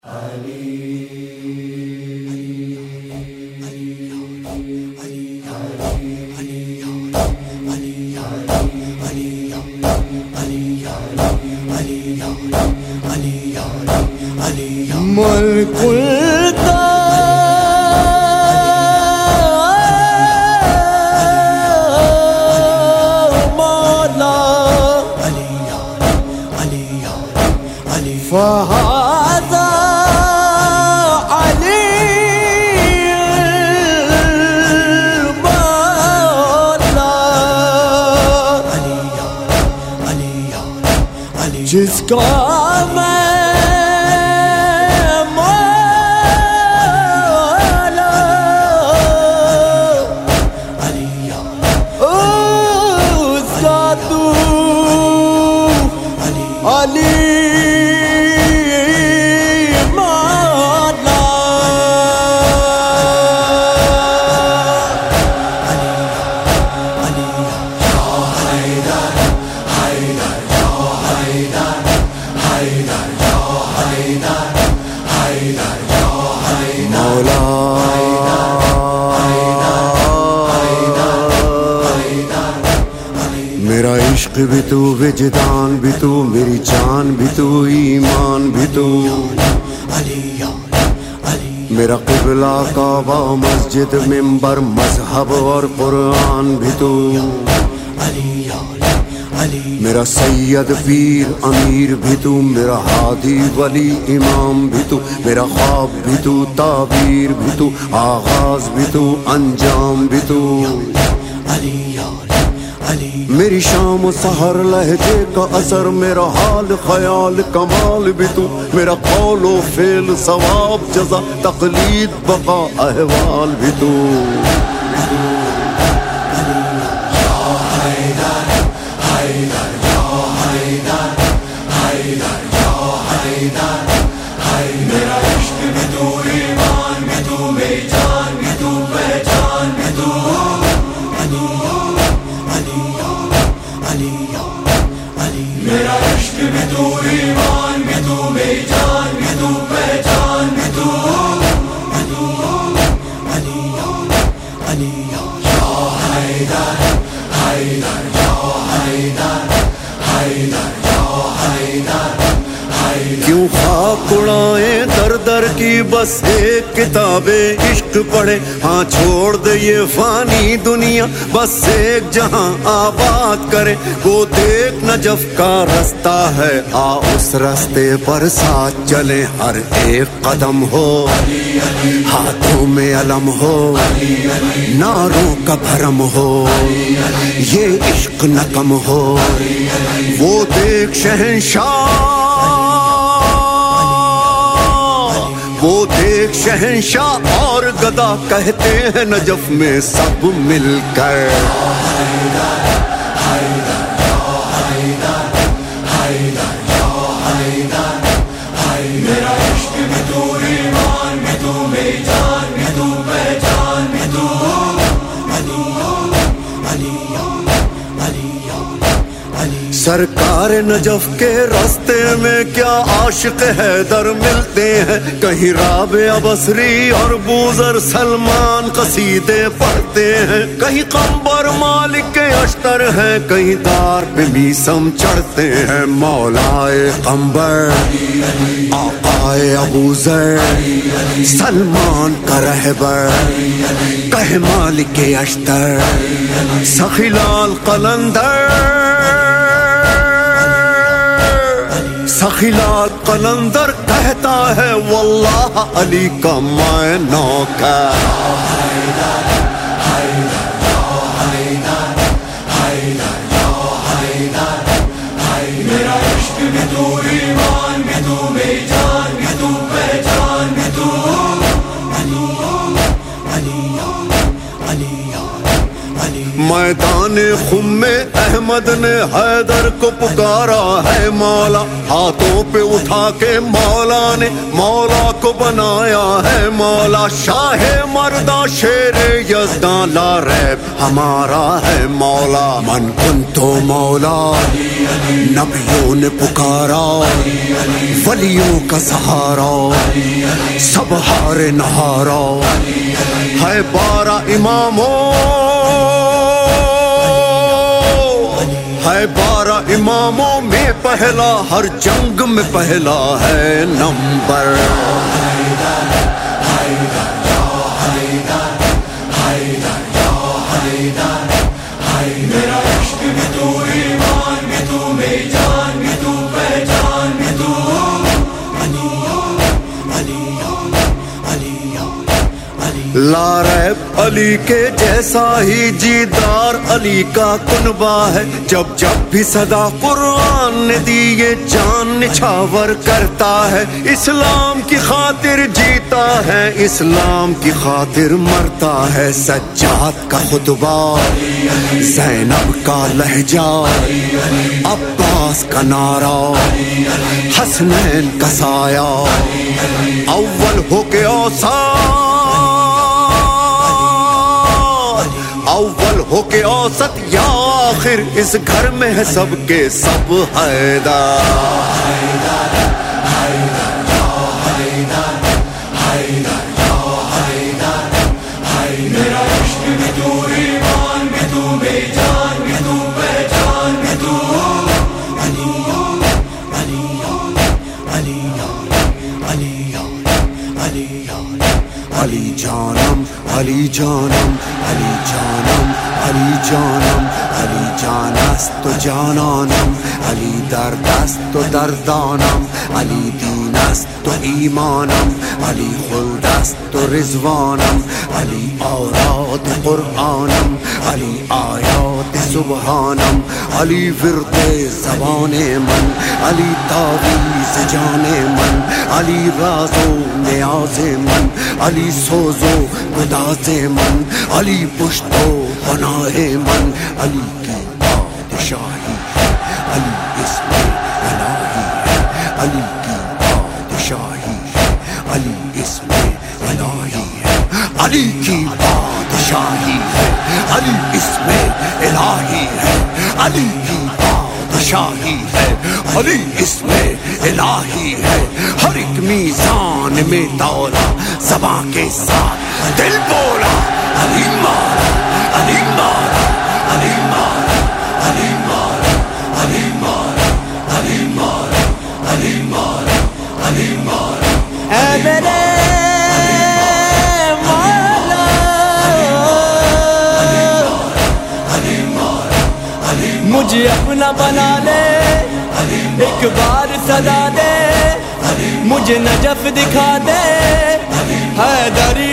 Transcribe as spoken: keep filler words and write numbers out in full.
ملک مولا فهذا علی مولا جس کا میں میرا عشق بھی تو وجدان بھی تو میری جان بھی تو ایمان بھی تو میرا قبلہ کعبہ مسجد منبر مذہب اور قرآن بھی تو میرا سید پیر امیر بھی تو میرا ہادی ولی امام بھی تو میرا خواب بھی تو تعبیر بھی تو آغاز بھی تو انجام بھی تو میری شام و سحر لہجے کا اثر میرا حال خیال کمال بھی تو میرا قول و فعل ثواب جزا تقلید بقا احوال بھی تو میرا عشق بھی تو ایمان بھی تو میری جان بھی تو پہچان بھی تو میرا عشق بھی تو ایمان بھی تو میری جان بھی تو پہچان بھی تو یا حیدر حیدر یا حیدر حیدر یا حیدر کیوں خاک اڑائیں در در کی بس ایک کتاب عشق پڑھے ہاں چھوڑ دے یہ فانی دنیا بس ایک جہاں آباد کرے وہ دیکھ نجف کا رستہ ہے آ اس رستے پر ساتھ چلے ہر ایک قدم ہو ہاتھوں میں علم ہو ناروں کا بھرم ہو یہ عشق نہ کم ہو وہ دیکھ شہنشاہ وہ دیکھ شہنشاہ اور گدا کہتے ہیں نجف میں سب مل کر میرا عشق بھی تو ایمان بھی تو میری جان بھی تو پہچان بھی تو سرکار نجف کے راستے میں کیا عاشق حیدر ملتے ہیں کہیں رابعہ بصری اور بوذر سلمان قصیدے پڑھتے ہیں کہیں قمبر مالک کے اشتر ہیں کہیں دار پہ میسم چڑھتے ہیں مولائے قمبر آقائے ابوذر سلمان کا رہبر کہ مالک اشتر سخی لال قلندر سخی لال قلندر کہتا ہے واللہ علی کا میں نوکر میرا عشق بھی تو ایمان بھی تو میری جان بھی تو پہچان بھی تو میں میدان خم میں احمد نے حیدر کو پکارا ہے مولا، ہاتھوں پہ اٹھا کے مولا نے مولا کو بنایا ہے مولا. شاہ مردہ شیر یزداں لا ریب ہمارا ہے مولا. من کن تو مولا نبیوں نے پکارا، ولیوں کا سہارا سب ہار نہارا. ہے بارہ اماموں ہے بارہ اماموں میں پہلا، ہر جنگ میں پہلا ہے نمبر. میرا عشق بھی تو، ایمان بھی تو، میری جان بھی تو، پہچان بھی تو. لا ریب علی کے جیسا ہی جیدار علی کا کنبہ ہے. جب جب بھی صدا قرآن نے دی یہ جان نچھاور کرتا ہے. اسلام کی خاطر جیتا ہے، اسلام کی خاطر مرتا ہے. سجاد کا خطبہ، زینب کا لہجہ، عباس کا نعرہ، حسنین کا سایہ. اول ہو کے اوصاف، اول ہو کے اوسط یا آخر، اس گھر میں ہے سب کے سب حیدر. میرا عشق بھی تو، ایمان بھی تو، میری جان بھی تو، پہچان بھی تو. علی جانم علی جانم علی جانم علی جانم علی جان است تو جانانم، علی درد است تو دردانم، علی دین است تو ایمانم، علی خلد است تو رضوانم، علی آیات قرآنم، علی آیات سبحانم، علی ورد زبان من، علی تعویذ جان من، علی راز و نیاز من، علی سوز و گداز من، علی پشت و پناہ من. علی کی بادشاہی ہے، علی اسم الہی ہے، علی کی بادشاہی ہے، علی اسم الہی ہے، علی کی بادشاہی ہے، علی اسم الہی ہے، علی کی بادشاہی ہے، علی اسم الہی ہے. ہر ایک میزان میں تولا، زبان کے ساتھ دل بولا. علی مارا علی مارا علی مارا علی مارا علی مارا علی مارا علی مارا علی مارا. اے میرے مولا مجھے اپنا بنا لے، ایک بار صدا دے، مجھے نجف دکھا دے. حیدری